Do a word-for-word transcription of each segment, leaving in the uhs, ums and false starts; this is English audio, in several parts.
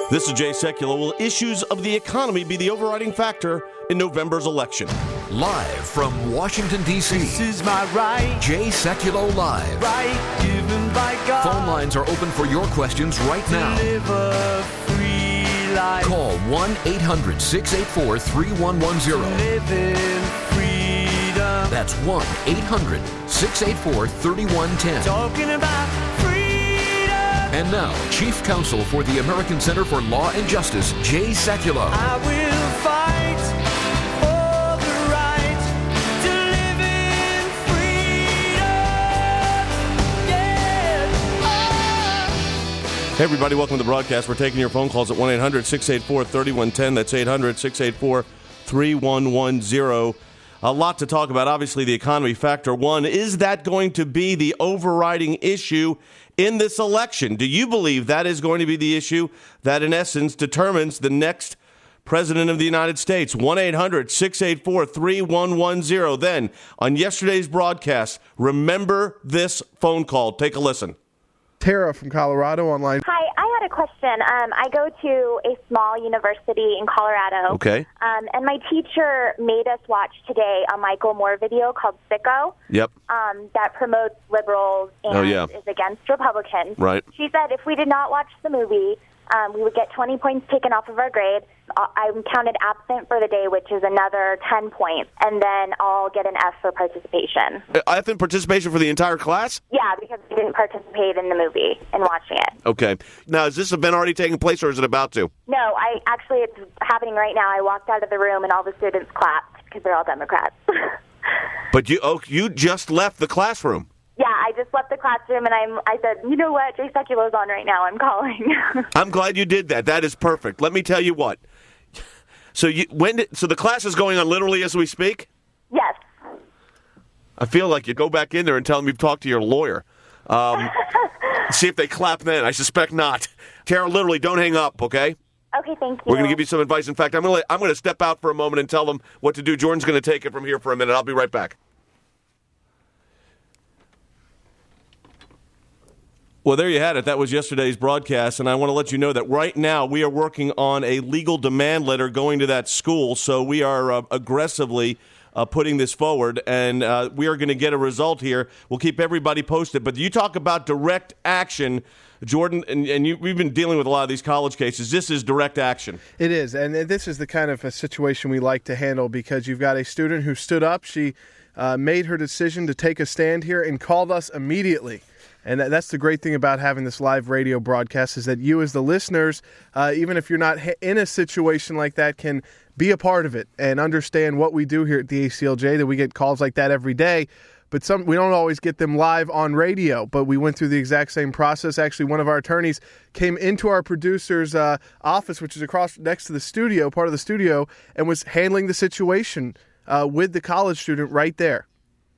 This is Jay Sekulow. Will issues of the economy be the overriding factor in November's election? Live from Washington, D C This is my right. Jay Sekulow Live. Right given by God. Phone lines are open for your questions right now. Live a free life. Call one eight hundred six eight four three one one zero. Live in freedom. That's one eight hundred six eight four three one one zero. Talking about freedom. And now, Chief Counsel for the American Center for Law and Justice, Jay Sekulow. I will fight for the right to live in freedom. Yeah. Oh. Hey, everybody, welcome to the broadcast. We're taking your phone calls at one eight hundred six eight four three one one zero. That's eight hundred six eight four three one one zero. A lot to talk about. Obviously, the economy factor one. Is that going to be the overriding issue in this election? Do you believe that is going to be the issue that, in essence, determines the next president of the United States? one eight hundred six eight four three one one zero. Then, on yesterday's broadcast, remember this phone call. Take a listen. Tara from Colorado online. Hi, I had a question. Um, I go to a small university in Colorado. Okay. Um, and my teacher made us watch today a Michael Moore video called Sicko. Yep. Um, that promotes liberals and Oh, yeah. is against Republicans. Right. She said if we did not watch the movie, um, we would get twenty points taken off of our grade. I'm counted absent for the day, which is another ten points, and then I'll get an F for participation. I think participation for the entire class? Yeah, because we didn't participate in the movie and watching it. Okay. Now, is this event already taking place, or is it about to? No, I actually, it's happening right now. I walked out of the room, and all the students clapped because they're all Democrats. But you oh, you just left the classroom. Yeah, I just left the classroom, and I'm, I said, you know what, Jay Sekulow's on right now. I'm calling. I'm glad you did that. That is perfect. Let me tell you what. So you when did, so the class is going on literally as we speak? Yes. I feel like you go back in there and tell them you've talked to your lawyer. Um, see if they clap then. I suspect not. Tara, literally, don't hang up, okay? Okay, thank you. We're going to give you some advice. In fact, I'm going to I'm going to step out for a moment and tell them what to do. Jordan's going to take it from here for a minute. I'll be right back. Well, there you had it. That was yesterday's broadcast, and I want to let you know that right now we are working on a legal demand letter going to that school, so we are uh, aggressively uh, putting this forward, and uh, we are going to get a result here. We'll keep everybody posted, but you talk about direct action, Jordan, and, and you, we've been dealing with a lot of these college cases. This is direct action. It is, and this is the kind of a situation we like to handle because you've got a student who stood up. She uh, made her decision to take a stand here and called us immediately. And that's the great thing about having this live radio broadcast is that you as the listeners, uh, even if you're not in a situation like that, can be a part of it and understand what we do here at the A C L J, that we get calls like that every day. But some we don't always get them live on radio, but we went through the exact same process. Actually, one of our attorneys came into our producer's uh, office, which is across next to the studio, part of the studio, and was handling the situation uh, with the college student right there.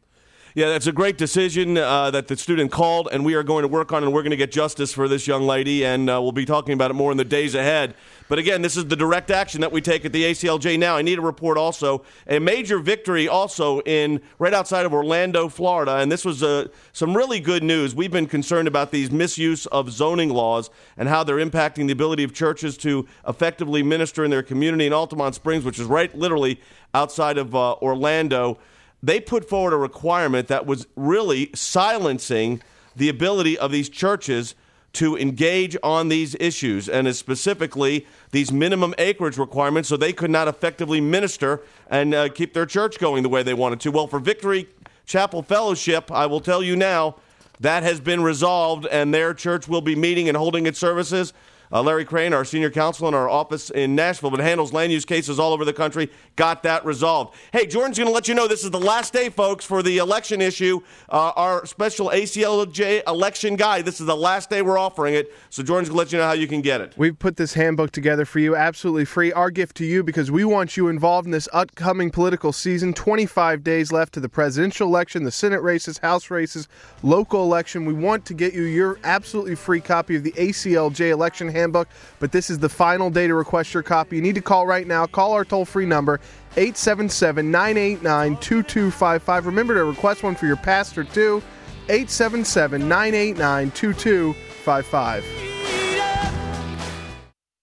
Yeah, that's a great decision uh, that the student called, and we are going to work on it, and we're going to get justice for this young lady, and uh, we'll be talking about it more in the days ahead. But again, this is the direct action that we take at the A C L J now. I need a report also. A major victory also in right outside of Orlando, Florida, and this was uh, some really good news. We've been concerned about these misuse of zoning laws and how they're impacting the ability of churches to effectively minister in their community in Altamont Springs, which is right literally outside of uh, Orlando. They put forward a requirement that was really silencing the ability of these churches to engage on these issues, and specifically these minimum acreage requirements, so they could not effectively minister and uh, keep their church going the way they wanted to. Well, for Victory Chapel Fellowship, I will tell you now, that has been resolved, and their church will be meeting and holding its services. Uh, Larry Crane, our senior counsel in our office in Nashville, but handles land use cases all over the country, got that resolved. Hey, Jordan's going to let you know this is the last day, folks, for the election issue. Uh, our special A C L J election guide. This is the last day we're offering it, so Jordan's going to let you know how you can get it. We've put this handbook together for you, absolutely free. Our gift to you, because we want you involved in this upcoming political season. twenty-five days left to the presidential election, the Senate races, House races, local election. We want to get you your absolutely free copy of the A C L J election handbook. Handbook, but this is the final day to request your copy. You need to call right now. Call our toll-free number, eight seven seven, nine eight nine, two two five five. Remember to request one for your pastor, too. eight seven seven, nine eight nine, two two five five.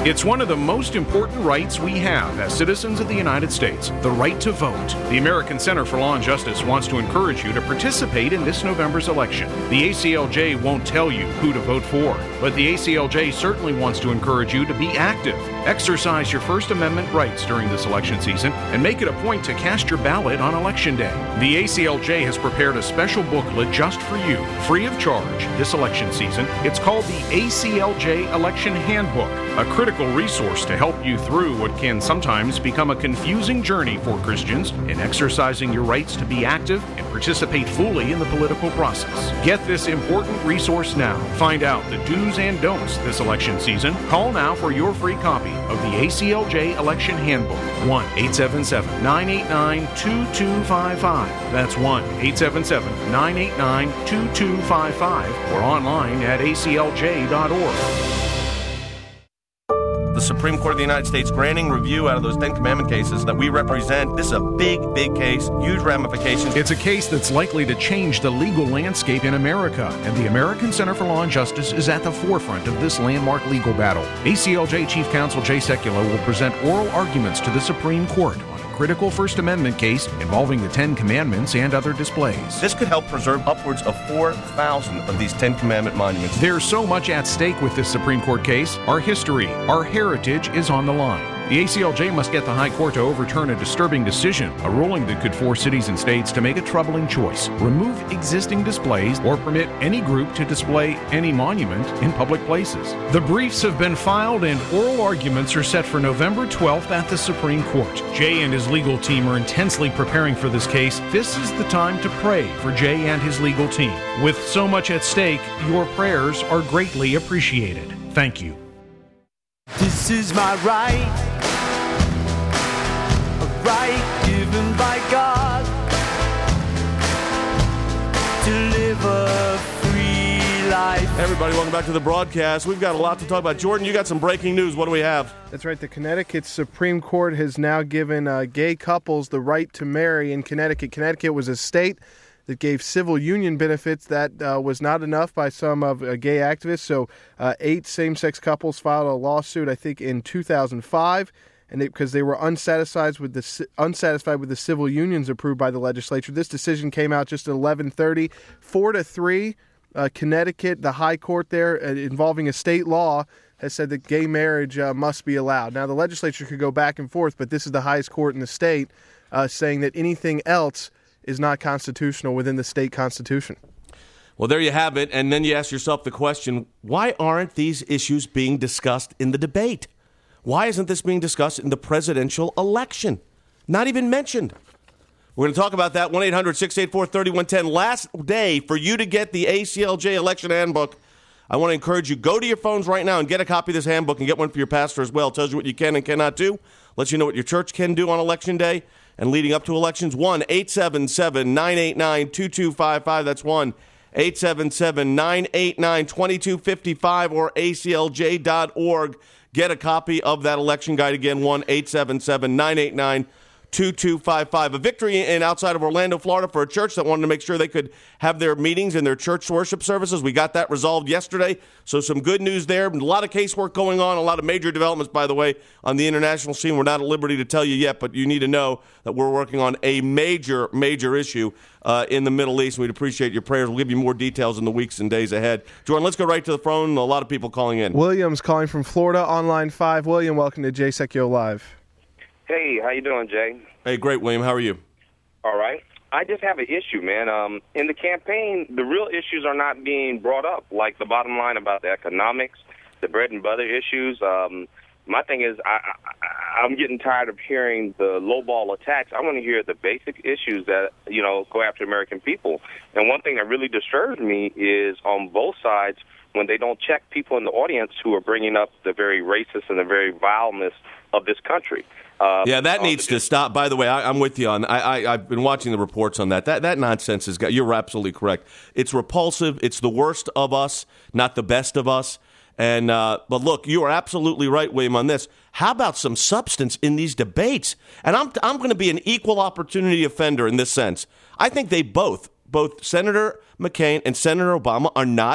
It's one of the most important rights we have as citizens of the United States, the right to vote. The American Center for Law and Justice wants to encourage you to participate in this November's election. The A C L J won't tell you who to vote for, but the A C L J certainly wants to encourage you to be active. Exercise your First Amendment rights during this election season and make it a point to cast your ballot on Election Day. The A C L J has prepared a special booklet just for you, free of charge, this election season. It's called the A C L J Election Handbook, a critical resource to help you through what can sometimes become a confusing journey for Christians in exercising your rights to be active and participate fully in the political process. Get this important resource now. Find out the do's and don'ts this election season. Call now for your free copy of the A C L J Election Handbook. one eight seven seven, nine eight nine, two two five five. That's one eight seven seven, nine eight nine, two two five five or online at A C L J dot org. The Supreme Court of the United States granting review out of those Ten Commandment cases that we represent. This is a big, big case, huge ramifications. It's a case that's likely to change the legal landscape in America, and the American Center for Law and Justice is at the forefront of this landmark legal battle. A C L J Chief Counsel Jay Sekulow will present oral arguments to the Supreme Court on a critical First Amendment case involving the Ten Commandments and other displays. This could help preserve upwards of four thousand of these Ten Commandment monuments. There's so much at stake with this Supreme Court case. Our history, our heritage is on the line. The A C L J must get the High Court to overturn a disturbing decision, a ruling that could force cities and states to make a troubling choice, remove existing displays, or permit any group to display any monument in public places. The briefs have been filed and oral arguments are set for November twelfth at the Supreme Court. Jay and his legal team are intensely preparing for this case. This is the time to pray for Jay and his legal team. With so much at stake, your prayers are greatly appreciated. Thank you. This is my right, a right given by God to live a free life. Hey everybody, welcome back to the broadcast. We've got a lot to talk about. Jordan, you got some breaking news. What do we have? That's right. The Connecticut Supreme Court has now given uh, gay couples the right to marry in Connecticut. Connecticut was a state that gave civil union benefits. That uh, was not enough by some of uh, gay activists. So uh, eight same-sex couples filed a lawsuit, I think, in two thousand five, and because they, they were unsatisfied with the unsatisfied with the civil unions approved by the legislature. This decision came out just at eleven thirty, four to three. Uh, Connecticut, the High Court there, uh, involving a state law, has said that gay marriage uh, must be allowed. Now, the legislature could go back and forth, but this is the highest court in the state, uh, saying that anything else is not constitutional within the state constitution. Well, there you have it. And then you ask yourself the question, why aren't these issues being discussed in the debate? Why isn't this being discussed in the presidential election? Not even mentioned. We're going to talk about that. one eight hundred, six eight four, three one one zero. Last day for you to get the A C L J election handbook. I want to encourage you, go to your phones right now and get a copy of this handbook and get one for your pastor as well. It tells you what you can and cannot do. Lets you know what your church can do on election day and leading up to elections. one eight seven seven, nine eight nine, two two five five. That's one eight seven seven, nine eight nine, two two five five or A C L J dot org. Get a copy of that election guide again, one eight seven seven, nine eight nine, two two five five. A victory in outside of Orlando, Florida for a church that wanted to make sure they could have their meetings and their church worship services. We got that resolved yesterday, so some good news there. A lot of casework going on, a lot of major developments, by the way, on the international scene. We're not at liberty to tell you yet, but you need to know that we're working on a major, major issue uh, in the Middle East. We'd appreciate your prayers. We'll give you more details in the weeks and days ahead. Jordan, let's go right to the phone. A lot of people calling in. William's calling from Florida on line five. William, welcome to Jay Sekulow Live. Hey, how you doing, Jay? Hey, great, William. How are you? All right. I just have an issue, man. Um, in the campaign, the real issues are not being brought up, like the bottom line about the economics, the bread and butter issues. Um, my thing is I, I, I'm getting tired of hearing the lowball attacks. I want to hear the basic issues that, you know, go after American people. And one thing that really disturbs me is on both sides when they don't check people in the audience who are bringing up the very racist and the very vileness of this country. Uh, yeah, that needs to stop. By the way, I, I'm with you on. I, I, I've been watching the reports on that. That that nonsense is. You're absolutely correct. It's repulsive. It's the worst of us, not the best of us. And uh, but look, you are absolutely right, William, on this. How about some substance in these debates? And I'm I'm going to be an equal opportunity offender in this sense. I think they both, both Senator McCain and Senator Obama, are not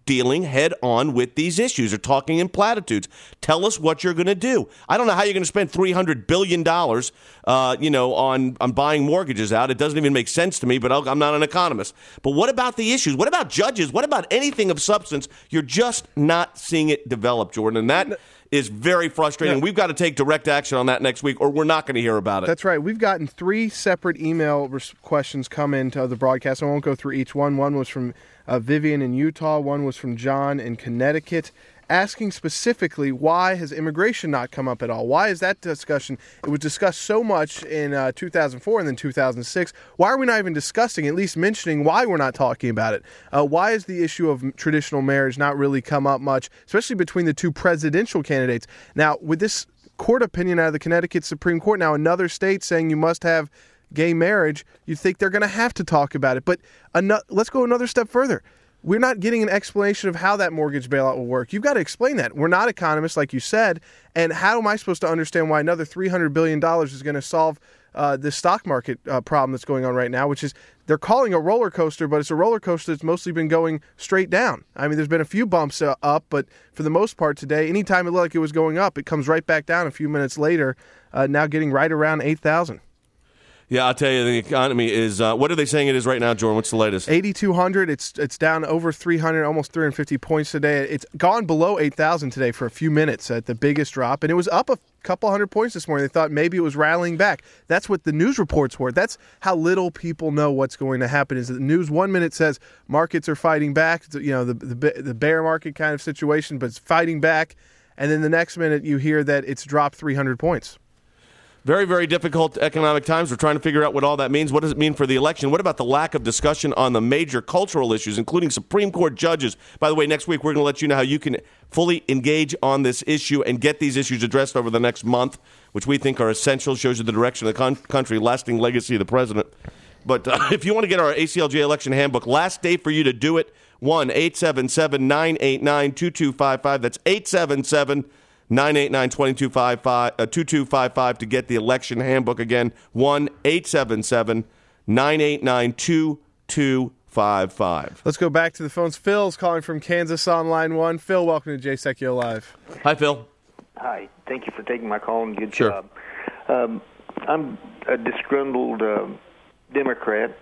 dealing head on with these issues or talking in platitudes. Tell us what you're going to do. I don't know how you're going to spend three hundred billion dollars uh, you know, on, on buying mortgages out. It doesn't even make sense to me, but I'll, I'm not an economist. But what about the issues? What about judges? What about anything of substance? You're just not seeing it develop, Jordan, and that is very frustrating. Yeah. We've got to take direct action on that next week, or we're not going to hear about it. That's right. We've gotten three separate email res- questions come into the broadcast. I won't go through each one. One was from uh, Vivian in Utah. One was from John in Connecticut, asking specifically, why has immigration not come up at all? Why is that discussion? It was discussed so much in uh, two thousand four and then two thousand six. Why are we not even discussing, at least mentioning why we're not talking about it? Uh, why is the issue of traditional marriage not really come up much, especially between the two presidential candidates? Now, with this court opinion out of the Connecticut Supreme Court, now another state saying you must have gay marriage, you think they're going to have to talk about it. But ano- let's go another step further. We're not getting an explanation of how that mortgage bailout will work. You've got to explain that. We're not economists, like you said, and how am I supposed to understand why another three hundred billion dollars is going to solve uh, the stock market uh, problem that's going on right now, which is they're calling a roller coaster, but it's a roller coaster that's mostly been going straight down. I mean, there's been a few bumps uh, up, but for the most part today, anytime it looked like it was going up, it comes right back down a few minutes later, uh, now getting right around eight thousand. Yeah, I'll tell you, the economy is, uh, what are they saying it is right now, Jordan? What's the latest? eighty-two hundred. It's it's down over three hundred, almost three hundred fifty points today. It's gone below eight thousand today for a few minutes at the biggest drop, and it was up a couple hundred points this morning. They thought maybe it was rallying back. That's what the news reports were. That's how little people know what's going to happen. Is that the news one minute says markets are fighting back, you know, the, the, the bear market kind of situation, but it's fighting back, and then the next minute you hear that it's dropped three hundred points. Very, very difficult economic times. We're trying to figure out what all that means. What does it mean for the election? What about the lack of discussion on the major cultural issues, including Supreme Court judges? By the way, next week we're going to let you know how you can fully engage on this issue and get these issues addressed over the next month, which we think are essential, shows you the direction of the con- country, lasting legacy of the president. But uh, if you want to get our A C L J election handbook, last day for you to do it, one eight seven seven, nine eight nine, two two five five. That's eight seven seven, nine eight nine, two two five five, uh, two two five five to get the election handbook. Again, one eight seven seven, nine eight nine, two two five five. Let's go back to the phones. Phil's calling from Kansas on line one. Phil, welcome to Jay Secchio Live. Hi, Phil. Hi. Thank you for taking my call and good sure. job. Um, I'm a disgruntled uh, Democrat.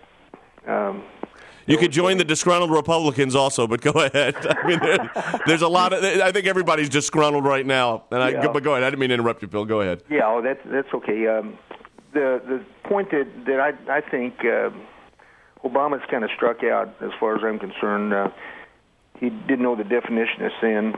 Um, You could join the disgruntled Republicans also, but go ahead. I mean, there, there's a lot of. I think everybody's disgruntled right now. And I, yeah. But go ahead. I didn't mean to interrupt you, Phil. Go ahead. Yeah, oh, that's that's okay. Um, the the point that that I I think uh, Obama's kind of struck out as far as I'm concerned. Uh, he didn't know the definition of sin.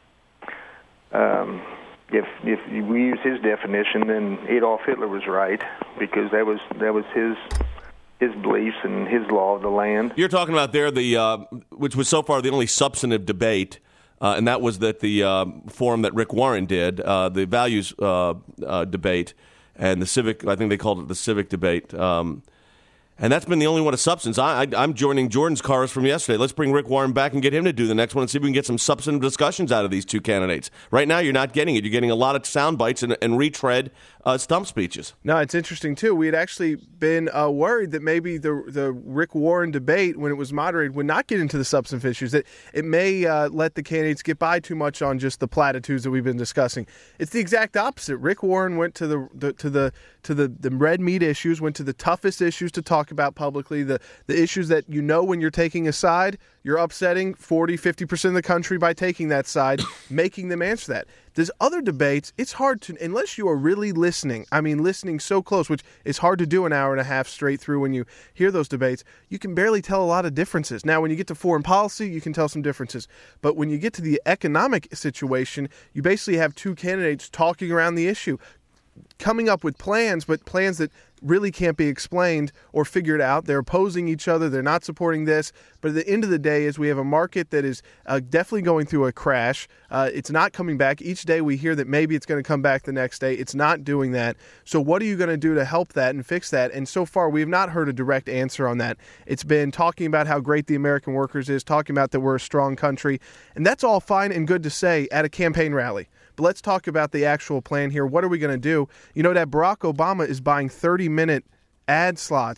Um, if if we use his definition, then Adolf Hitler was right because that was that was his. his beliefs and his law of the land. You're talking about there the uh, which was so far the only substantive debate, uh, and that was that the uh, forum that Rick Warren did, uh, the values uh, uh, debate, and the civic. I think they called it the civic debate. Um, And that's been the only one of substance. I, I, I'm joining Jordan's chorus from yesterday. Let's bring Rick Warren back and get him to do the next one and see if we can get some substantive discussions out of these two candidates. Right now, you're not getting it. You're getting a lot of sound bites and, and retread uh, stump speeches. No, it's interesting, too. We had actually been uh, worried that maybe the the Rick Warren debate, when it was moderated, would not get into the substantive issues, that it may uh, let the candidates get by too much on just the platitudes that we've been discussing. It's the exact opposite. Rick Warren went to the, the to the to the, the red meat issues, went to the toughest issues to talk about publicly, the, the issues that you know when you're taking a side, you're upsetting forty, fifty percent of the country by taking that side, making them answer that. There's other debates, it's hard to, unless you are really listening, I mean listening so close, which is hard to do an hour and a half straight through when you hear those debates, you can barely tell a lot of differences. Now, when you get to foreign policy, you can tell some differences. But when you get to the economic situation, you basically have two candidates talking around the issue, coming up with plans, but plans that really can't be explained or figured out. They're opposing each other. They're not supporting this. But at the end of the day is we have a market that is uh, definitely going through a crash. Uh, it's not coming back. Each day we hear that maybe it's going to come back the next day. It's not doing that. So what are you going to do to help that and fix that? And so far we have not heard a direct answer on that. It's been talking about how great the American workers is, talking about that we're a strong country. And that's all fine and good to say at a campaign rally. But let's talk about the actual plan here. What are we going to do? You know that Barack Obama is buying thirty-minute ad slots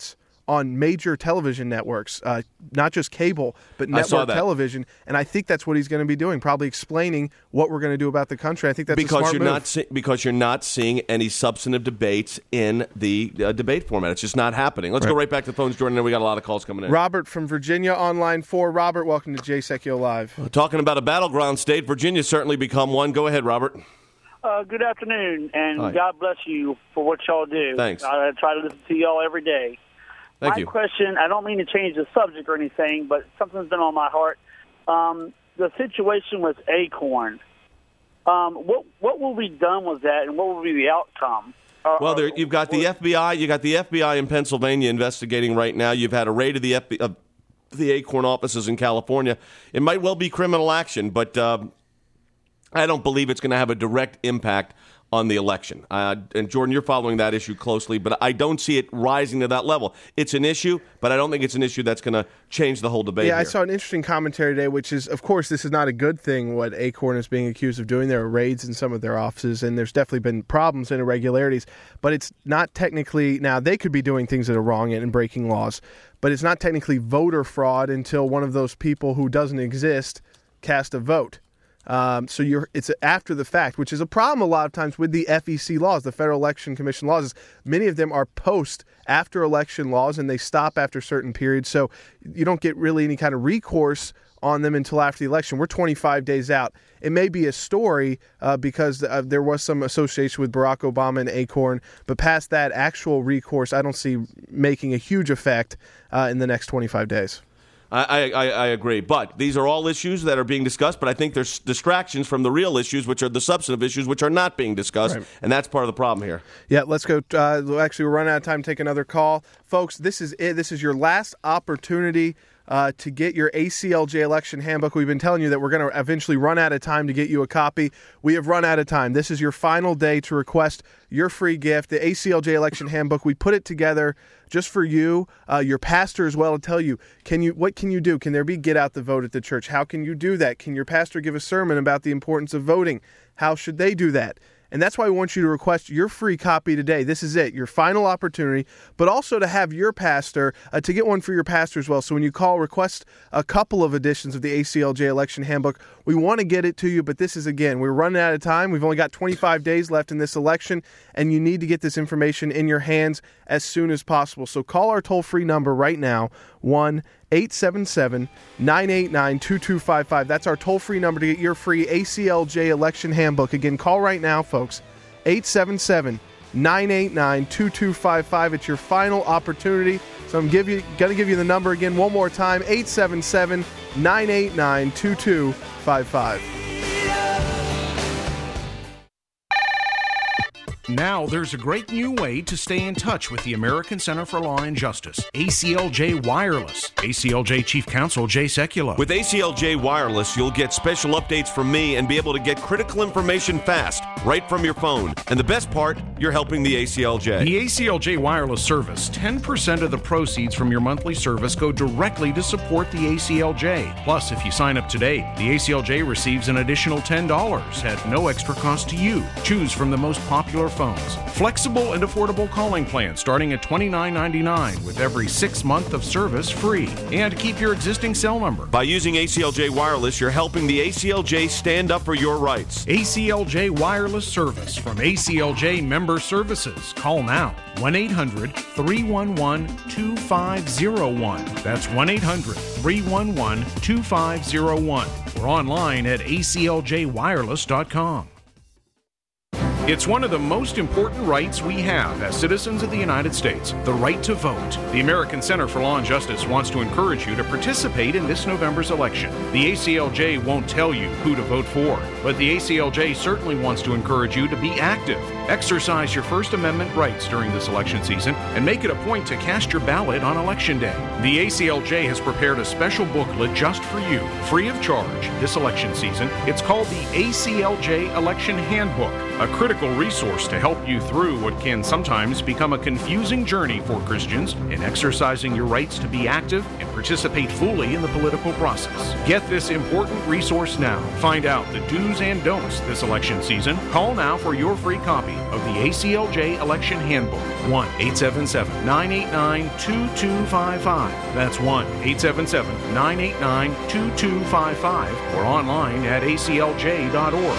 on major television networks, uh, not just cable, but I saw network that. television. And I think that's what he's going to be doing, probably explaining what we're going to do about the country. I think that's because a smart you're move. not see- because you're not seeing any substantive debates in the uh, debate format. It's just not happening. Let's Right. go right back to the phones, Jordan. And we got a lot of calls coming in. Robert from Virginia on line four. Robert, welcome to Jay Secchio Live. Talking about a battleground state, Virginia's certainly become one. Go ahead, Robert. Uh, good afternoon, and Hi. God bless you for what y'all do. Thanks. I try to listen to y'all every day. Thank my you. question, I don't mean to change the subject or anything, but something's been on my heart. Um, the situation with Acorn, um, what what will be done with that, and what will be the outcome? Uh, Well, there, you've got the F B I. You got the F B I in Pennsylvania investigating right now. You've had a raid of the F B I, of the Acorn offices in California. It might well be criminal action, but uh, I don't believe it's going to have a direct impact on the election. Uh, and Jordan, you're following that issue closely, but I don't see it rising to that level. It's an issue, but I don't think it's an issue that's going to change the whole debate. Yeah, here. I saw an interesting commentary today, which is, of course, this is not a good thing, what Acorn is being accused of doing. There are raids in some of their offices, and there's definitely been problems and irregularities, but it's not technically, now they could be doing things that are wrong and breaking laws, but it's not technically voter fraud until one of those people who doesn't exist cast a vote. Um, so you're it's after the fact, which is a problem a lot of times with the F E C laws, the Federal Election Commission laws. Is many of them are post after election laws, and they stop after certain periods. So you don't get really any kind of recourse on them until after the election. We're twenty-five days out. It may be a story uh, because uh, there was some association with Barack Obama and Acorn, but past that, actual recourse, I don't see making a huge effect uh, in the next twenty-five days. I, I, I agree. But these are all issues that are being discussed, but I think there's distractions from the real issues, which are the substantive issues, which are not being discussed, Right. and that's part of the problem here. Yeah, let's go. Uh, actually, we're running out of time to take another call. Folks, this is it. This is your last opportunity uh, to get your A C L J election handbook. We've been telling you that we're going to eventually run out of time to get you a copy. We have run out of time. This is your final day to request your free gift, the A C L J election handbook. We put it together just for you, uh, your pastor as well, to tell you, can you, what can you do? Can there be get out the vote at the church? How can you do that? Can your pastor give a sermon about the importance of voting? How should they do that? And that's why we want you to request your free copy today. This is it, your final opportunity, but also to have your pastor, uh, to get one for your pastor as well. So when you call, request a couple of editions of the A C L J election handbook. We want to get it to you, but this is, again, we're running out of time. We've only got twenty-five days left in this election, and you need to get this information in your hands as soon as possible. So call our toll-free number right now, one eight seven seven, nine eight nine, two two five five. That's our toll-free number to get your free A C L J election handbook. Again, call right now, folks, eight seven seven, nine eight nine, two two five five. It's your final opportunity. So I'm give you, going to give you the number again one more time, eight seven seven, nine eight nine, two two five five. Now there's a great new way to stay in touch with the American Center for Law and Justice, A C L J Wireless. A C L J Chief Counsel Jay Secchio. With A C L J Wireless, you'll get special updates from me and be able to get critical information fast, right from your phone. And the best part, you're helping the A C L J. The A C L J Wireless service, ten percent of the proceeds from your monthly service go directly to support the A C L J. Plus, if you sign up today, the A C L J receives an additional ten dollars at no extra cost to you. Choose from the most popular phones. Flexible and affordable calling plans starting at twenty-nine ninety-nine with every six month of service free. And keep your existing cell number. By using A C L J Wireless, you're helping the A C L J stand up for your rights. A C L J Wireless Service from A C L J Member Services. Call now, one eight hundred, three one one, two five zero one. That's one eight hundred, three one one, two five zero one. Or online at A C L J wireless dot com. It's one of the most important rights we have as citizens of the United States, the right to vote. The American Center for Law and Justice wants to encourage you to participate in this November's election. The A C L J won't tell you who to vote for, but the A C L J certainly wants to encourage you to be active. Exercise your First Amendment rights during this election season and make it a point to cast your ballot on Election Day. The A C L J has prepared a special booklet just for you, free of charge, this election season. It's called the A C L J Election Handbook, a critical resource to help you through what can sometimes become a confusing journey for Christians in exercising your rights to be active and participate fully in the political process. Get this important resource now. Find out the do's and don'ts this election season. Call now for your free copy of the A C L J Election Handbook. one eight seven seven, nine eight nine, two two five five. That's one eight seven seven, nine eight nine, two two five five or online at A C L J dot org.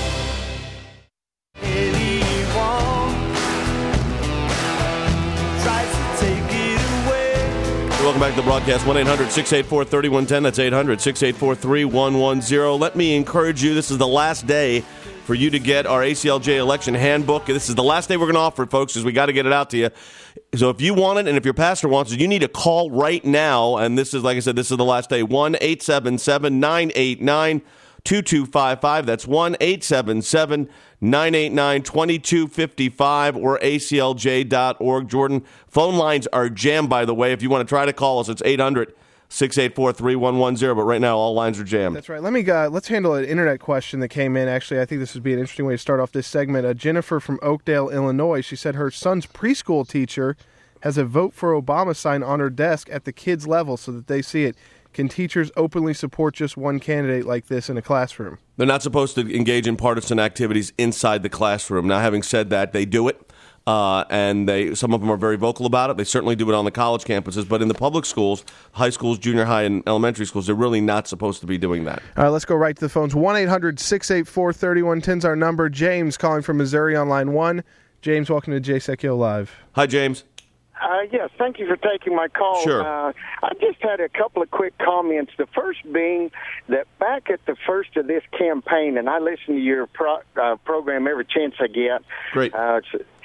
Welcome back to the broadcast. one eight hundred, six eight four, three one one zero. That's eight hundred, six eight four, three one one zero. Let me encourage you, this is the last day for you to get our A C L J election handbook. This is the last day we're going to offer it, folks, because we got to get it out to you. So if you want it and if your pastor wants it, you need to call right now. And this is, like I said, this is the last day. one eight seven seven, nine eight nine, two two five five. That's one eight seven seven, nine eight nine, two two five five or A C L J dot org. Jordan, phone lines are jammed, by the way. If you want to try to call us, it's eight hundred, six eight four, three one one zero. But right now, all lines are jammed. That's right. Let me uh, let's handle an internet question that came in. Actually, I think this would be an interesting way to start off this segment. Uh, Jennifer from Oakdale, Illinois. She said her son's preschool teacher has a Vote for Obama sign on her desk at the kids' level so that they see it. Can teachers openly support just one candidate like this in a classroom? They're not supposed to engage in partisan activities inside the classroom. Now, having said that, they do it, uh, and they some of them are very vocal about it. They certainly do it on the college campuses, but in the public schools, high schools, junior high, and elementary schools, they're really not supposed to be doing that. All right, let's go right to the phones. one eight hundred, six eight four, three one one zero is our number. James calling from Missouri on line one. James, welcome to Jay Secchio Live. Hi, James. Uh, yes, thank you for taking my call. Sure. Uh, I just had a couple of quick comments. The first being that back at the first of this campaign, and I listen to your pro, uh, program every chance I get. Great. Uh,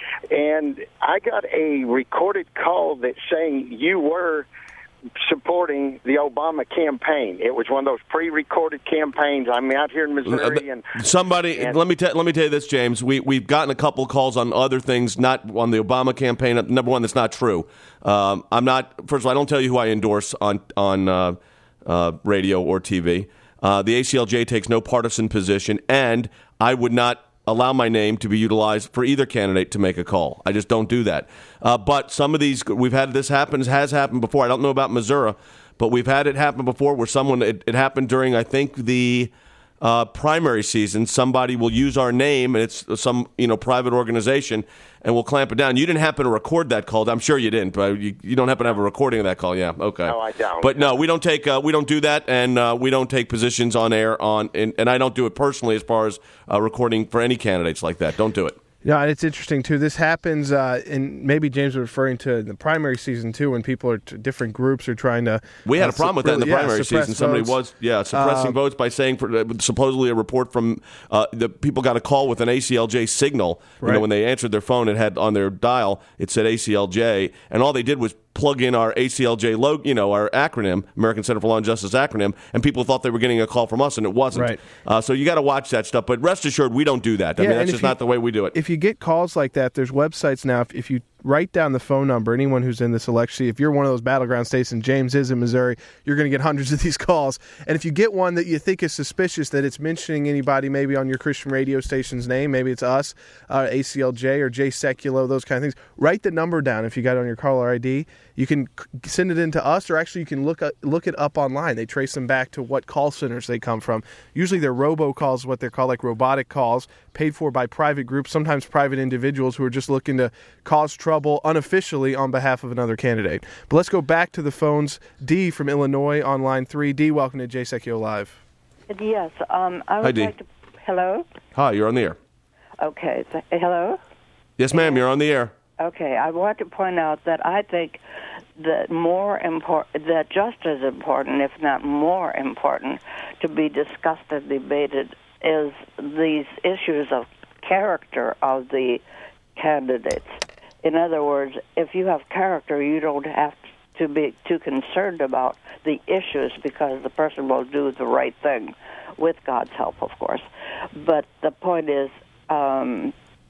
and I got a recorded call that saying you were supporting the Obama campaign. It was one of those pre-recorded campaigns. I'm out here in Missouri, and somebody and, let me tell let me tell you this, James. We we've gotten a couple of calls on other things, not on the Obama campaign. Number one, that's not true. Um, I'm not. First of all, I don't tell you who I endorse on on uh, uh, radio or T V. Uh, the A C L J takes no partisan position, and I would not allow my name to be utilized for either candidate to make a call. I just don't do that. Uh, but some of these, we've had this happen, has happened before. I don't know about Missouri, but we've had it happen before where someone, it, it happened during, I think, the uh, primary season. Somebody will use our name, and it's some you know private organization, and we'll clamp it down. You didn't happen to record that call. I'm sure you didn't, but you, you don't happen to have a recording of that call. Yeah, okay. No, I don't. But no, we don't take uh, we don't do that, and uh, we don't take positions on air on, and, and I don't do it personally as far as uh, recording for any candidates like that. Don't do it. Yeah, and it's interesting, too. This happens, uh, and maybe James was referring to the primary season, too, when people are, t- different groups are trying to... We had uh, a problem with that in the yeah, primary season. Somebody votes. was, yeah, suppressing uh, votes by saying, for, uh, supposedly a report from, uh, the people got a call with an A C L J signal. You right. know, when they answered their phone, it had on their dial, it said A C L J, and all they did was plug in our A C L J logo, you know, our acronym, American Center for Law and Justice acronym, and people thought they were getting a call from us, and it wasn't. Right. Uh, so you got to watch that stuff. But rest assured, we don't do that. I yeah, mean, that's just you, not the way we do it. If you get calls like that, there's websites now. If, if you write down the phone number, anyone who's in this election, if you're one of those battleground states, and James is in Missouri, you're going to get hundreds of these calls. And if you get one that you think is suspicious, that it's mentioning anybody maybe on your Christian radio station's name, maybe it's us, uh, A C L J or Jay Secchio, those kind of things, write the number down if you got it on your caller I D. You can send it in to us, or actually you can look up, look it up online. They trace them back to what call centers they come from. Usually they're robocalls, what they're called, like robotic calls, paid for by private groups, sometimes private individuals who are just looking to cause trouble unofficially on behalf of another candidate. But let's go back to the phones. D from Illinois on line three. D, welcome to Jay Secchio Live. Yes, um, I would Hi, D. like to... Hello? Hi, you're on the air. Okay, th- hello? Yes, ma'am, you're on the air. Okay, I want to point out that I think that more important, that just as important, if not more important, to be discussed and debated is these issues of character of the candidates. In other words, if you have character, you don't have to be too concerned about the issues because the person will do the right thing, with God's help, of course. But the point is, um,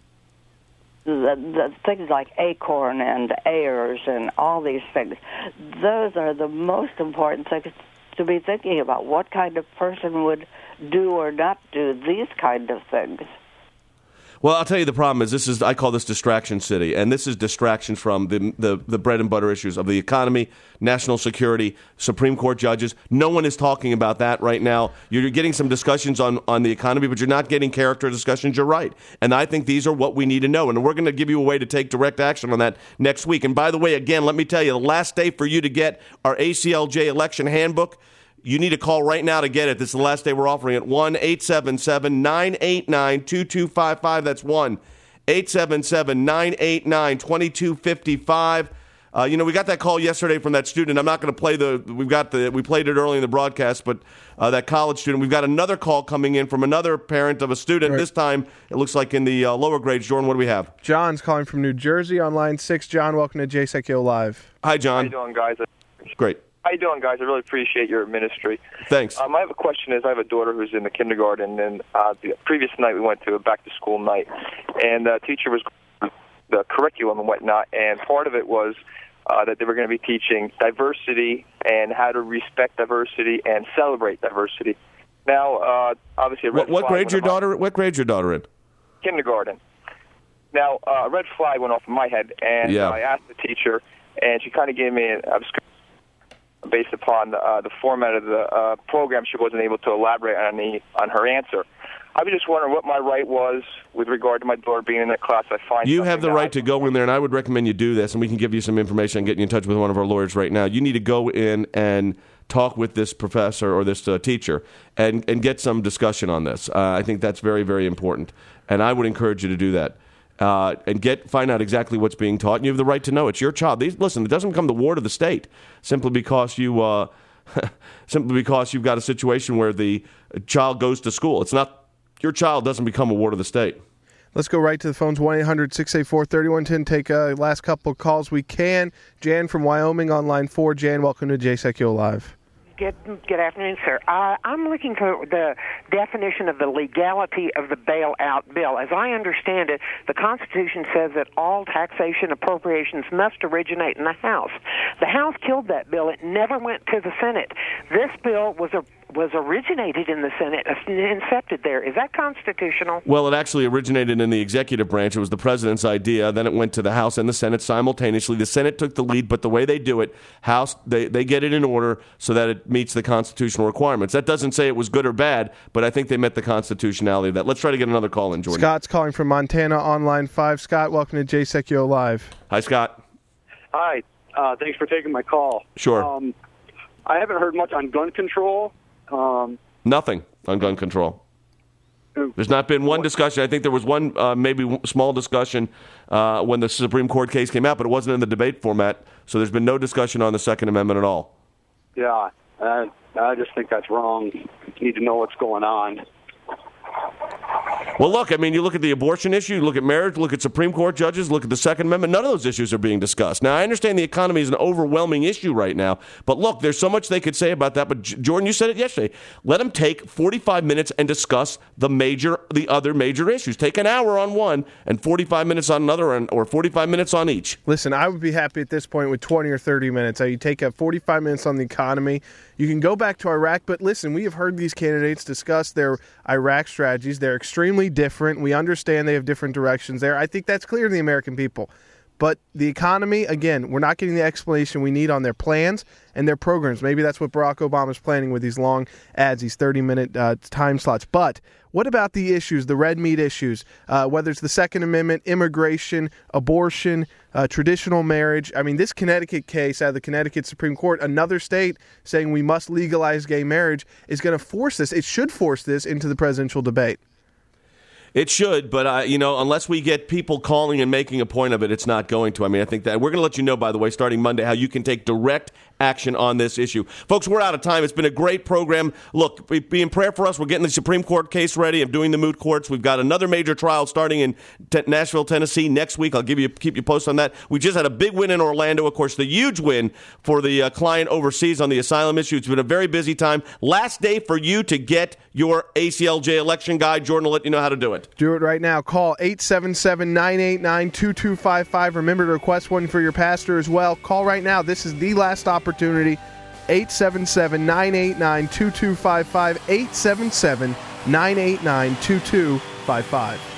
the, the things like ACORN and AIRS and all these things, those are the most important things to be thinking about. What kind of person would do or not do these kind of things? Well, I'll tell you the problem is this is I call this distraction city, and this is distraction from the, the the bread and butter issues of the economy, national security, Supreme Court judges. No one is talking about that right now. You're getting some discussions on, on the economy, but you're not getting character discussions. You're right, and I think these are what we need to know, and we're going to give you a way to take direct action on that next week. And by the way, again, let me tell you, the last day for you to get our A C L J election handbook. You need to call right now to get it. This is the last day we're offering it. one eight seven seven nine eight nine two two five five. That's one eight seven seven nine eight nine two two five five. Uh, you know, we got that call yesterday from that student. I'm not going to play the. We've got the. We played it early in the broadcast, but uh, that college student. We've got another call coming in from another parent of a student. Right. This time, it looks like in the uh, lower grades. Jordan, what do we have? John's calling from New Jersey on line six. John, welcome to J S E C O Live. Hi, John. How you doing, guys? Great. How you doing, guys? I really appreciate your ministry. Thanks. Um, I have a question. Is I have a daughter who's in the kindergarten, and uh, the previous night we went to a back-to-school night, and the teacher was the curriculum and whatnot, and part of it was uh, that they were going to be teaching diversity and how to respect diversity and celebrate diversity. Now, uh, obviously, a red what, what flag grade your went off- daughter? What grade your daughter in? Kindergarten. Now, uh, a red flag went off in my head, and Yeah. uh, I asked the teacher, and she kind of gave me an obscure. Based upon the, uh, the format of the uh, program, she wasn't able to elaborate on the on her answer. I was just wondering what my right was with regard to my daughter being in that class. I find You have the right I, to go in there, and I would recommend you do this, and we can give you some information and get you in touch with one of our lawyers right now. You need to go in and talk with this professor or this uh, teacher and, and get some discussion on this. Uh, I think that's very, very important, and I would encourage you to do that. Uh, and get find out exactly what's being taught. And you have the right to know. It's your child. These, listen, it doesn't become the ward of the state simply because you uh, simply because you've got a situation where the child goes to school. It's not your child doesn't become a ward of the state. Let's go right to the phones. one eight hundred six eight four three one one zero. Take a uh, last couple of calls we can. Jan from Wyoming on line four. Jan, welcome to J S E C O Live. Good, good afternoon, sir. Uh, I'm looking for the definition of the legality of the bailout bill. As I understand it, the Constitution says that all taxation appropriations must originate in the House. The House killed that bill. It never went to the Senate. This bill was a was originated in the Senate, incepted there. Is that constitutional? Well, it actually originated in the executive branch. It was the president's idea. Then it went to the House and the Senate simultaneously. The Senate took the lead, but the way they do it, House they, they get it in order so that it meets the constitutional requirements. That doesn't say it was good or bad, but I think they met the constitutionality of that. Let's try to get another call in, Jordan. Scott's calling from Montana on line five. Scott, welcome to J S E C O Live. Hi, Scott. Hi. Uh, thanks for taking my call. Sure. Um, I haven't heard much on gun control. Um, Nothing on gun control. There's not been one discussion. I think there was one uh, maybe small discussion uh, when the Supreme Court case came out, but it wasn't in the debate format, so there's been no discussion on the Second Amendment at all. yeah, I, I just think that's wrong. You need to know what's going on. Well, look, I mean, you look at the abortion issue, you look at marriage, look at Supreme Court judges, look at the Second Amendment. None of those issues are being discussed. Now, I understand the economy is an overwhelming issue right now, but look, there's so much they could say about that. But, Jordan, you said it yesterday. Let them take forty-five minutes and discuss the major, the other major issues. Take an hour on one and forty-five minutes on another, or forty-five minutes on each. Listen, I would be happy at this point with twenty or thirty minutes. You take up forty-five minutes on the economy. You can go back to Iraq, but listen, we have heard these candidates discuss their Iraq strategies. They're extremely different. We understand they have different directions there. I think that's clear to the American people. But the economy, again, we're not getting the explanation we need on their plans and their programs. Maybe that's what Barack Obama's planning with these long ads, these thirty-minute uh, time slots. But what about the issues, the red meat issues, uh, whether it's the Second Amendment, immigration, abortion, uh, traditional marriage? I mean, this Connecticut case out of the Connecticut Supreme Court, another state saying we must legalize gay marriage, is going to force this. It should force this into the presidential debate. It should, but uh, you know, unless we get people calling and making a point of it, it's not going to. I mean, I think that we're going to let you know, by the way, starting Monday, how you can take direct action on this issue. Folks, we're out of time. It's been a great program. Look, be in prayer for us. We're getting the Supreme Court case ready. I'm doing the moot courts. We've got another major trial starting in T- Nashville, Tennessee next week. I'll give you keep you posted on that. We just had a big win in Orlando. Of course, the huge win for the uh, client overseas on the asylum issue. It's been a very busy time. Last day for you to get your A C L J election guide. Jordan will let you know how to do it. Do it right now. Call eight seven seven, nine eight nine, two two five five. Remember to request one for your pastor as well. Call right now. This is the last opportunity. eight seven seven, nine eight nine, two two five five. eight seven seven, nine eight nine, two two five five.